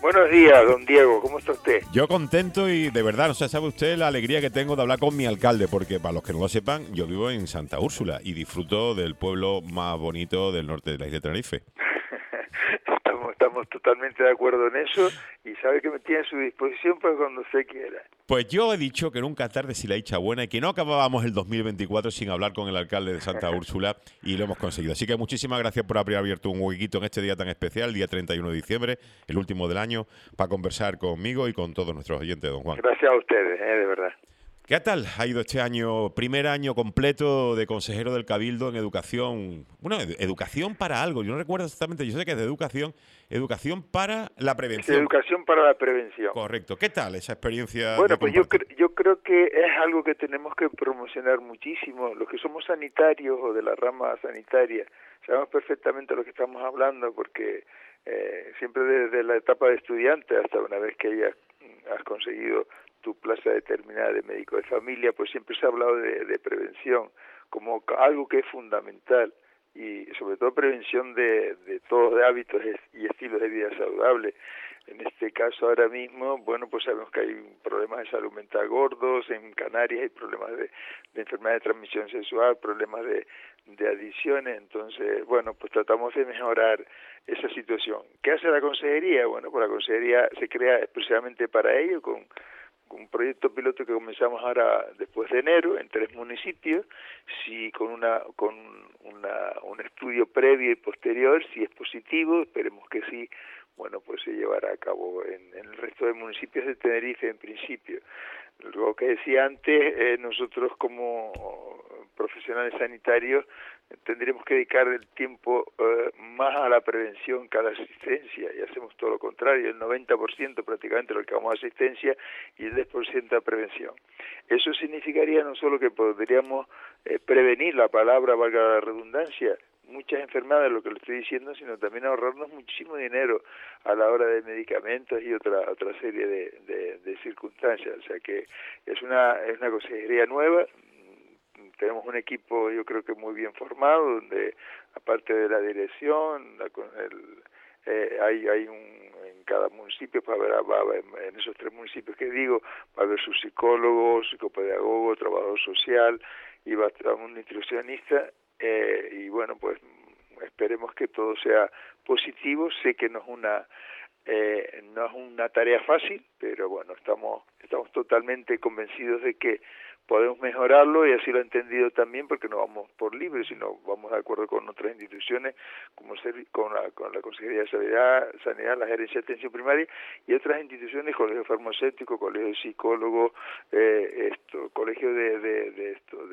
Buenos días, don Diego, ¿cómo está usted? Yo contento y de verdad, no sé, sabe usted la alegría que tengo de hablar con mi alcalde, porque para los que no lo sepan, yo vivo en Santa Úrsula y disfruto del pueblo más bonito del norte de la isla de Tenerife. Estamos totalmente de acuerdo en eso y sabe que me tiene a su disposición para cuando usted quiera. Pues yo he dicho que nunca es tarde si la dicha buena y que no acabábamos el 2024 sin hablar con el alcalde de Santa Úrsula y lo hemos conseguido. Así que muchísimas gracias por haber abierto un huequito en este día tan especial, día 31 de diciembre, el último del año, para conversar conmigo y con todos nuestros oyentes, don Juan. Gracias a ustedes, de verdad. ¿Qué tal ha ido este año, primer año completo de consejero del Cabildo en educación? Bueno, educación para algo, yo no recuerdo exactamente, yo sé que es de educación para la prevención. Sí, educación para la prevención. Correcto. ¿Qué tal esa experiencia? Bueno, pues yo creo que es algo que tenemos que promocionar muchísimo. Los que somos sanitarios o de la rama sanitaria, sabemos perfectamente lo que estamos hablando porque siempre desde la etapa de estudiante hasta una vez que ya has conseguido tu plaza determinada de médico de familia, pues siempre se ha hablado de prevención como algo que es fundamental y sobre todo prevención de todos de hábitos y estilos de vida saludables. En este caso ahora mismo, bueno, pues sabemos que hay problemas de salud mental gordos, en Canarias hay problemas de enfermedad de transmisión sexual, problemas de adicciones, entonces, bueno, pues tratamos de mejorar esa situación. ¿Qué hace la consejería? Bueno, pues la consejería se crea exclusivamente para ello, con un proyecto piloto que comenzamos ahora después de enero en 3 municipios, si con un estudio previo y posterior, si es positivo, esperemos que sí, bueno, pues se llevará a cabo en el resto de municipios de Tenerife en principio. Lo que decía antes, nosotros como profesionales sanitarios tendremos que dedicar el tiempo más a la prevención que a la asistencia, y hacemos todo lo contrario, el 90% prácticamente lo que vamos a asistencia y el 10% a prevención. Eso significaría no solo que podríamos prevenir, la palabra valga la redundancia, muchas enfermedades, lo que le estoy diciendo, sino también ahorrarnos muchísimo dinero a la hora de medicamentos y otra serie de circunstancias. O sea que es una consejería nueva. Tenemos un equipo, yo creo que muy bien formado, donde aparte de la dirección, hay en cada municipio, en esos 3 municipios que digo, va a haber su psicólogo, psicopedagogo, trabajador social, y va a haber un nutricionista, y bueno, pues esperemos que todo sea positivo. Sé que no es una tarea fácil, pero bueno, estamos totalmente convencidos de que podemos mejorarlo, y así lo he entendido también, porque no vamos por libre, sino vamos de acuerdo con otras instituciones, como con la Consejería de Sanidad, la Gerencia de Atención Primaria, y otras instituciones, colegio farmacéutico, colegio de psicólogos, colegio de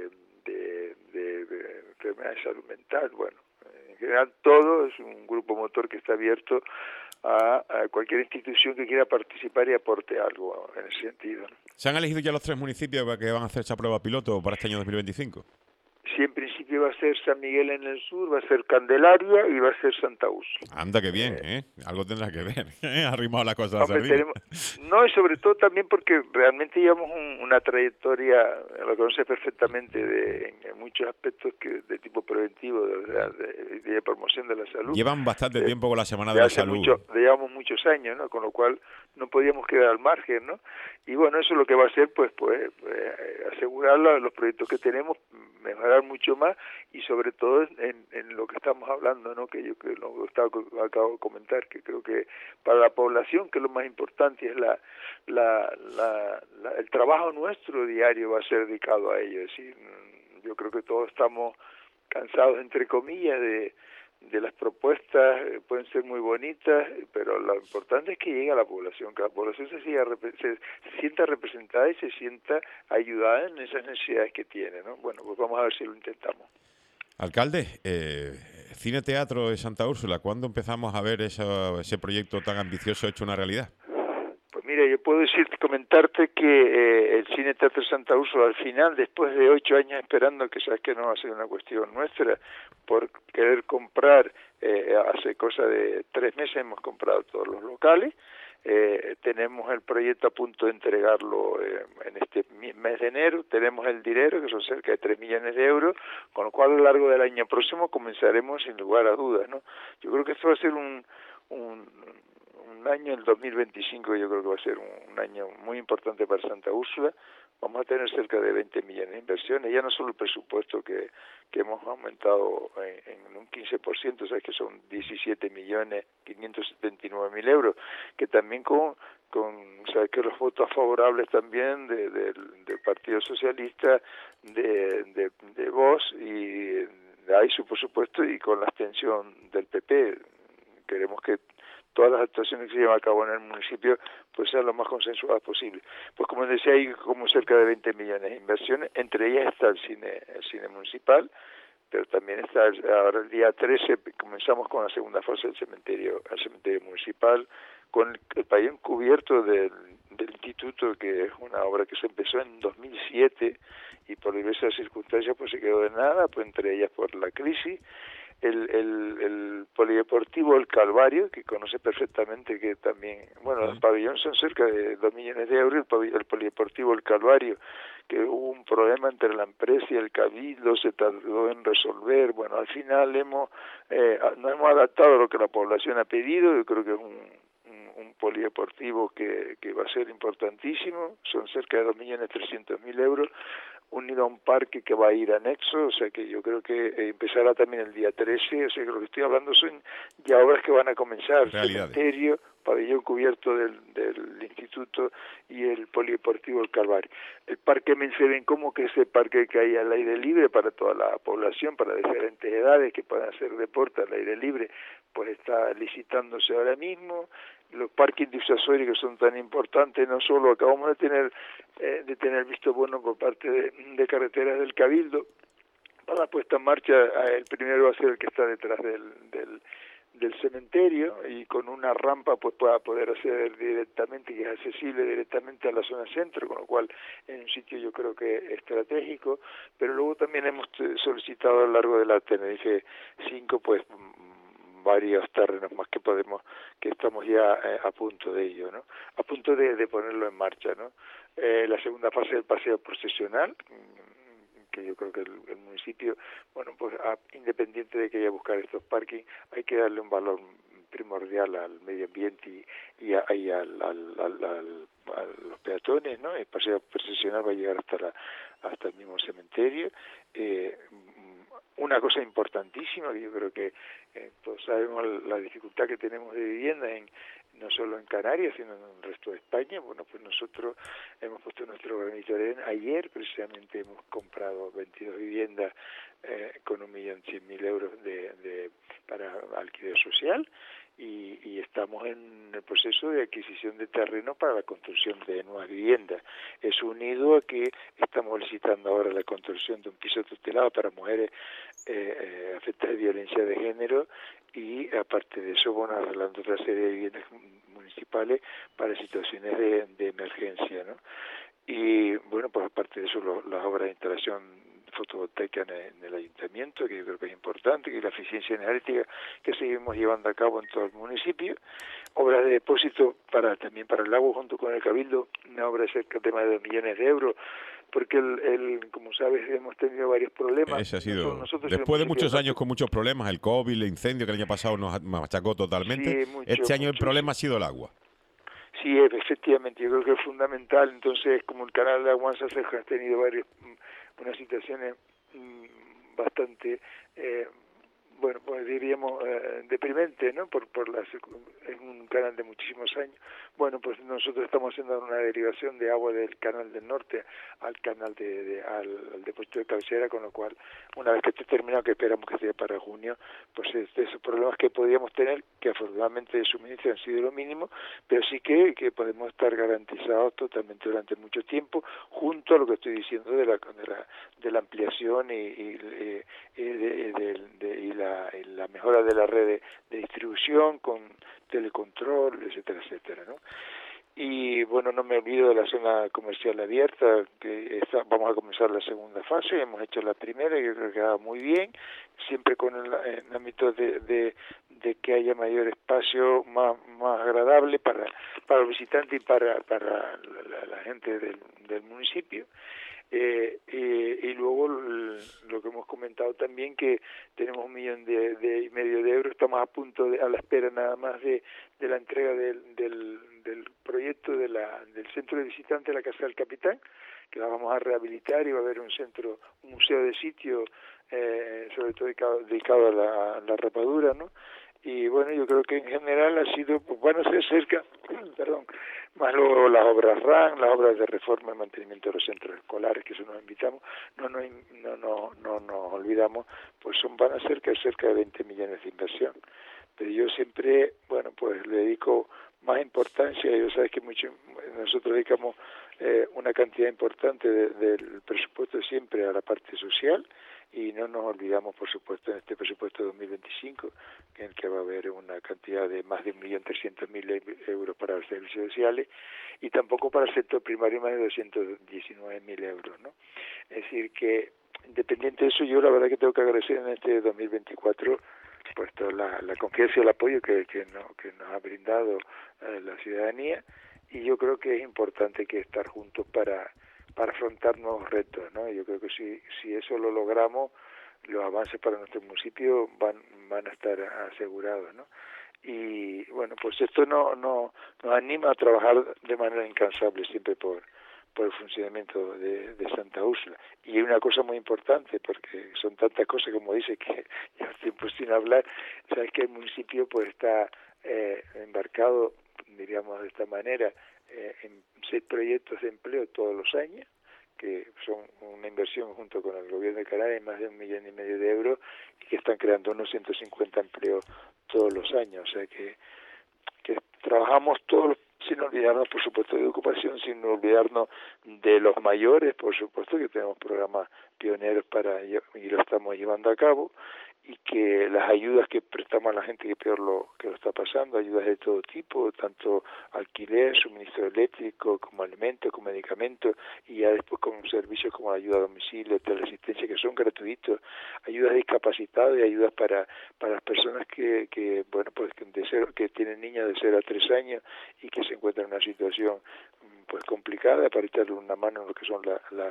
enfermedades de salud mental. Bueno, en general todo es un grupo motor que está abierto a cualquier institución que quiera participar y aporte algo en ese sentido, ¿no? ¿Se han elegido ya los 3 municipios que van a hacer esa prueba piloto para este año 2025? Sí, en principio va a ser San Miguel en el sur, va a ser Candelaria y va a ser Santa Úrsula. Anda, que bien, algo tendrá que ver, ha arrimado la cosa a la sardina. No, y sobre todo también porque realmente llevamos una trayectoria, lo conoces perfectamente, en muchos aspectos de tipo preventivo, de promoción de la salud. Llevan bastante tiempo con la Semana de la Salud. Llevamos muchos años, ¿no? Con lo cual no podíamos quedar al margen, ¿no? Y bueno, eso es lo que va a hacer, pues asegurar los proyectos que tenemos, mejorar mucho más, y sobre todo en lo que estamos hablando, ¿no? Que acabo de comentar, que creo que para la población, que es lo más importante, es el trabajo nuestro diario va a ser dedicado a ello. Es decir, yo creo que todos estamos cansados, entre comillas, de las propuestas, pueden ser muy bonitas, pero lo importante es que llegue a la población, que la población se sienta representada y se sienta ayudada en esas necesidades que tiene, ¿no? Bueno, pues vamos a ver si lo intentamos. Alcalde, Cine Teatro de Santa Úrsula, ¿cuándo empezamos a ver ese proyecto tan ambicioso hecho una realidad? Pues mira, yo puedo comentarte que el Cine Teatro de Santa Úrsula, al final, después de 8 años esperando, que sabes que no va a ser una cuestión nuestra, por querer comprar, hace cosa de 3 meses hemos comprado todos los locales. Tenemos el proyecto a punto de entregarlo en este mes de enero, tenemos el dinero, que son cerca de 3 millones de euros, con lo cual a lo largo del año próximo comenzaremos sin lugar a dudas, ¿no? Yo creo que esto va a ser un un año, el 2025 yo creo que va a ser un año muy importante para Santa Úrsula. Vamos a tener cerca de 20 millones de inversiones, ya no solo el presupuesto que hemos aumentado en un 15%, o sea que son 17.579.000 euros, que también con sabes que los votos favorables también del Partido Socialista, de Vox y de AISU, por supuesto, y con la abstención del PP. Queremos que todas las actuaciones que se llevan a cabo en el municipio pues sean lo más consensuadas posible. Pues como decía, hay como cerca de 20 millones de inversiones, entre ellas está el cine municipal, pero también está ahora el día 13 comenzamos con la segunda fase del cementerio municipal, con el pabellón cubierto del instituto, que es una obra que se empezó en 2007 y por diversas circunstancias pues se quedó de nada, pues entre ellas por la crisis. El polideportivo El Calvario, que conoce perfectamente, que también, bueno, los pabellones son cerca de 2 millones de euros, el polideportivo El Calvario, que hubo un problema entre la empresa y el cabildo, se tardó en resolver, bueno, al final nos hemos adaptado a lo que la población ha pedido. Yo creo que es un polideportivo que va a ser importantísimo, son cerca de 2.300.000 euros, unido a un parque que va a ir anexo, o sea que yo creo que empezará también el día 13, o sea que lo que estoy hablando son ya obras que van a comenzar, cementerio, pabellón cubierto del instituto y el polideportivo El Calvario. El parque Mense como que es el parque que hay al aire libre para toda la población, para diferentes edades que puedan hacer deporte al aire libre, pues está licitándose ahora mismo. Los parques disuasorios que son tan importantes, no solo acabamos de tener visto bueno por parte de Carreteras del Cabildo para la puesta en marcha. El primero va a ser el que está detrás del cementerio, y con una rampa pues para poder acceder directamente, que es accesible directamente a la zona centro, con lo cual en un sitio yo creo que estratégico. Pero luego también hemos solicitado a lo largo de la Tenerife 5 pues varios terrenos más que estamos ya a punto de ello, ¿no? A punto de ponerlo en marcha, ¿no? La segunda fase del paseo procesional, que yo creo que el municipio, bueno, pues independiente de que haya buscar estos parkings, hay que darle un valor primordial al medio ambiente y a los peatones, ¿no? El paseo procesional va a llegar hasta el mismo cementerio. Una cosa importantísima, que yo creo que todos sabemos la dificultad que tenemos de vivienda no solo en Canarias, sino en el resto de España. Bueno, pues nosotros hemos puesto nuestro granito de arena. Ayer precisamente hemos comprado 22 viviendas con 1.100.000 euros para alquiler social, y estamos en el proceso de adquisición de terreno para la construcción de nuevas viviendas. Eso unido a que estamos licitando ahora la construcción de un piso tutelado para mujeres afectadas de violencia de género, y aparte de eso, bueno, arreglando otra serie de viviendas municipales para situaciones de emergencia, ¿no? Y bueno, pues aparte de eso, las obras de instalación fotovoltaica en el ayuntamiento, que yo creo que es importante, que la eficiencia energética que seguimos llevando a cabo en todo el municipio, obras de depósito también para el agua junto con el Cabildo, una obra de cerca de más de 2 millones de euros, porque como sabes, hemos tenido varios problemas. Ese ha sido, después de muchos años con muchos problemas, el COVID, el incendio que el año pasado nos machacó totalmente, sí, este año el problema ha sido el agua. Sí, efectivamente, yo creo que es fundamental. Entonces, como el canal de Aguanza ha tenido unas situaciones bastante, bueno, pues diríamos deprimente, ¿no? Es un canal de muchísimos años. Bueno, pues nosotros estamos haciendo una derivación de agua del canal del norte al canal al depósito de cabecera, con lo cual, una vez que esté terminado, que esperamos que sea para junio, pues esos problemas que podíamos tener, que afortunadamente de suministro han sido lo mínimo, pero sí que podemos estar garantizados totalmente durante mucho tiempo, junto a lo que estoy diciendo de la ampliación y la mejora de la red de distribución con telecontrol, etcétera, etcétera, ¿no? Y bueno, no me olvido de la zona comercial abierta, que vamos a comenzar la segunda fase. Hemos hecho la primera, y yo creo que va muy bien, siempre con el ámbito de que haya mayor espacio, más agradable para los visitantes y para la gente del municipio. Y luego lo que hemos comentado también, que tenemos 1,5 millones de euros, estamos a punto a la espera nada más de la entrega del proyecto del centro de visitantes de la Casa del Capitán, que la vamos a rehabilitar, y va a haber un museo de sitio, sobre todo dedicado a la rapadura, ¿no? Y bueno, yo creo que en general ha sido, pues van a ser cerca, más luego las obras RAN, las obras de reforma y mantenimiento de los centros escolares, que eso nos invitamos, no nos olvidamos, pues van a ser cerca de 20 millones de inversión. Pero yo siempre, bueno, pues le dedico más importancia, y sabes que nosotros dedicamos una cantidad importante del presupuesto siempre a la parte social, y no nos olvidamos, por supuesto, en este presupuesto de 2025, en el que va a haber una cantidad de más de 1.300.000 euros para los servicios sociales, y tampoco para el sector primario más de 219.000 euros, ¿no? Es decir, que independiente de eso, yo la verdad que tengo que agradecer en este 2024 pues toda la confianza y el apoyo que nos ha brindado la ciudadanía, y yo creo que es importante que estar juntos para afrontar nuevos retos, ¿no? Yo creo que si eso lo logramos, los avances para nuestro municipio van a estar asegurados, ¿no? Y bueno, pues esto nos anima a trabajar de manera incansable siempre por el funcionamiento de Santa Úrsula. Y hay una cosa muy importante, porque son tantas cosas, como dice, que ya tiempo sin hablar. Sabes que el municipio pues está embarcado, diríamos de esta manera, en 6 proyectos de empleo todos los años, que son una inversión junto con el gobierno de Canarias de más de 1,5 millones de euros, y que están creando unos 150 empleos todos los años. O sea que trabajamos todos, sin olvidarnos, por supuesto, de ocupación, sin olvidarnos de los mayores, por supuesto, que tenemos programas pioneros y lo estamos llevando a cabo, y que las ayudas que prestamos a la gente que peor lo está pasando, ayudas de todo tipo, tanto alquiler, suministro eléctrico, como alimentos, como medicamentos, y ya después con servicios como la ayuda a domicilio, teleasistencia, que son gratuitos, ayudas de discapacitados y ayudas para las personas que bueno, pues que tienen niños de 0 a 3 años y que se encuentran en una situación pues complicada, para echarle una mano en lo que son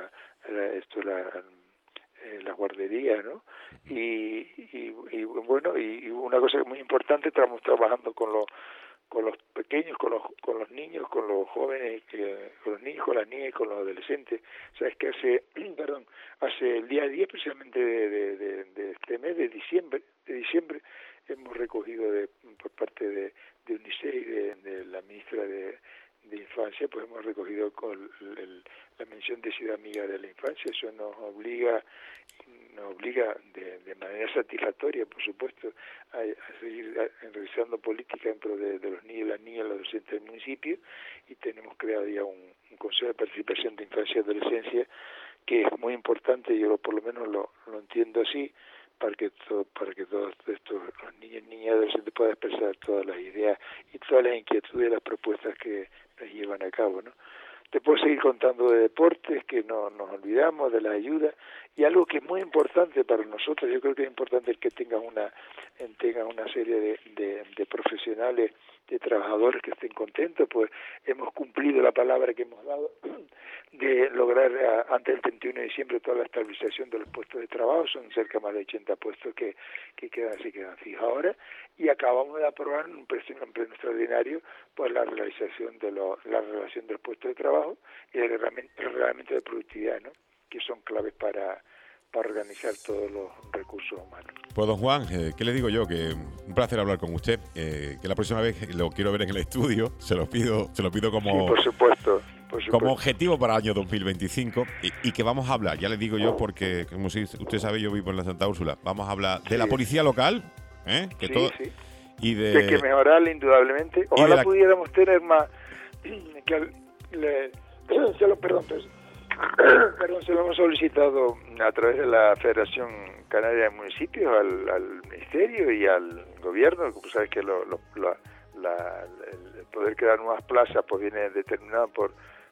las guarderías, ¿no? Y bueno, y una cosa muy importante, estamos trabajando con los pequeños, con los niños, con los jóvenes, con los niños, con las niñas y con los adolescentes. Sabes que hace el día 10 precisamente de este mes de diciembre hemos recogido por parte de UNICEF y de la ministra de Infancia, pues hemos recogido con la mención de Ciudad Amiga de la Infancia. Eso nos obliga de manera satisfactoria, por supuesto, a seguir realizando política en pro de los niños y las niñas, los adolescentes del municipio, y tenemos creado ya un Consejo de Participación de Infancia y Adolescencia, que es muy importante. Yo por lo menos lo entiendo así, para que todos estos los niños y niñas adolescentes puedan expresar todas las ideas y todas las inquietudes y las propuestas que nos llevan a cabo, ¿no? Te puedo seguir contando de deportes, que no nos olvidamos de la ayuda, y algo que es muy importante para nosotros. Yo creo que es importante el que tengan una serie de profesionales, de trabajadores que estén contentos, pues hemos cumplido la palabra que hemos dado de lograr antes del 31 de diciembre toda la estabilización de los puestos de trabajo. Son cerca más de 80 puestos que quedan fijos ahora, y acabamos de aprobar un pleno extraordinario pues la realización de la relación del puesto de trabajo y el reglamento de productividad, ¿no?, que son claves para organizar todos los recursos humanos. Pues don Juan, ¿qué le digo yo? Que un placer hablar con usted, que la próxima vez lo quiero ver en el estudio, se lo pido como... Sí, por supuesto. Como objetivo para el año 2025, y que vamos a hablar, ya le digo yo, porque como usted sabe, yo vivo en la Santa Úrsula, vamos a hablar de la policía local, que sí. Y de... Que hay que mejorarla indudablemente. Ojalá pudiéramos tener más... se lo hemos solicitado a través de la Federación Canaria de Municipios al Ministerio y al Gobierno. Como sabes que el poder crear nuevas plazas pues viene determinado por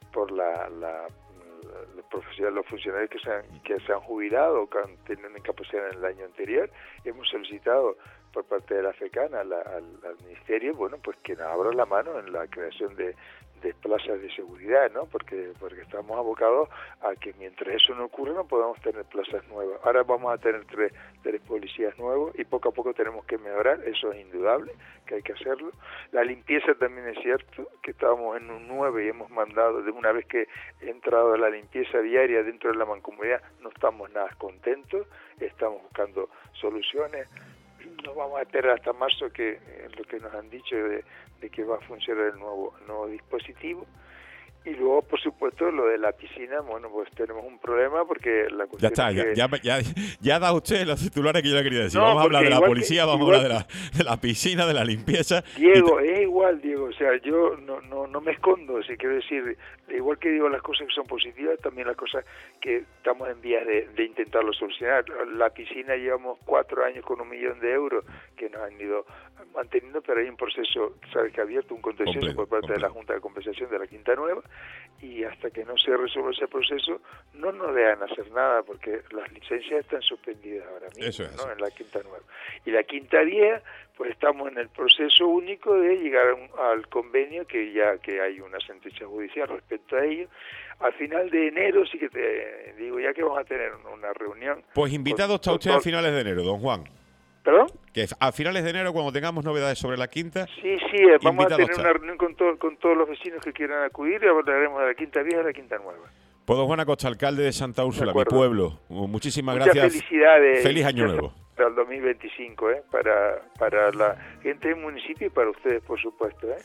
los funcionarios que se han jubilado o que han tenido una incapacidad en el año anterior. Hemos solicitado por parte de la FECAN al Ministerio, bueno, pues que nos abra la mano en la creación de plazas de seguridad, ¿no? Porque estamos abocados a que mientras eso no ocurra no podemos tener plazas nuevas. Ahora vamos a tener tres policías nuevos y poco a poco tenemos que mejorar, eso es indudable, que hay que hacerlo. La limpieza también es cierto, que estábamos en un 9 y hemos mandado, de una vez que he entrado a la limpieza diaria dentro de la mancomunidad, no estamos nada contentos, estamos buscando soluciones. Nos vamos a tener hasta marzo, que lo que nos han dicho de que va a funcionar el nuevo dispositivo. Y luego, por supuesto, lo de la piscina, bueno, pues tenemos un problema porque la cuestión ya da usted los titulares que yo le quería decir. No, vamos a hablar de la policía, vamos a hablar de la piscina, de la limpieza. Diego, es igual, Diego, o sea, yo no me escondo, si quiero decir, igual que digo las cosas que son positivas, también las cosas que estamos en vías de intentarlo solucionar. La piscina llevamos 4 años con 1 millón de euros que nos han ido manteniendo, pero hay un proceso, sabes que ha abierto un contencioso por parte de la Junta de Compensación de la Quinta Nueva, y hasta que no se resuelva ese proceso no nos dejan hacer nada porque las licencias están suspendidas ahora mismo. Eso es, ¿no? En la Quinta Nueva. Y la Quinta 10, pues estamos en el proceso único de llegar al convenio, que hay una sentencia judicial respecto a ello. Al final de enero sí que te digo ya que vamos a tener una reunión. Pues invitado está usted a finales de enero, don Juan. ¿Perdón? Que a finales de enero, cuando tengamos novedades sobre la Quinta... Sí, vamos a tener una reunión con todos los vecinos que quieran acudir y hablaremos de la Quinta Vieja y de la Quinta Nueva. Pues don Juan Acosta, alcalde de Santa Úrsula, mi pueblo. Muchísimas Muchas gracias. Felicidades. Feliz año nuevo. Para el 2025, para la gente del municipio y para ustedes, por supuesto.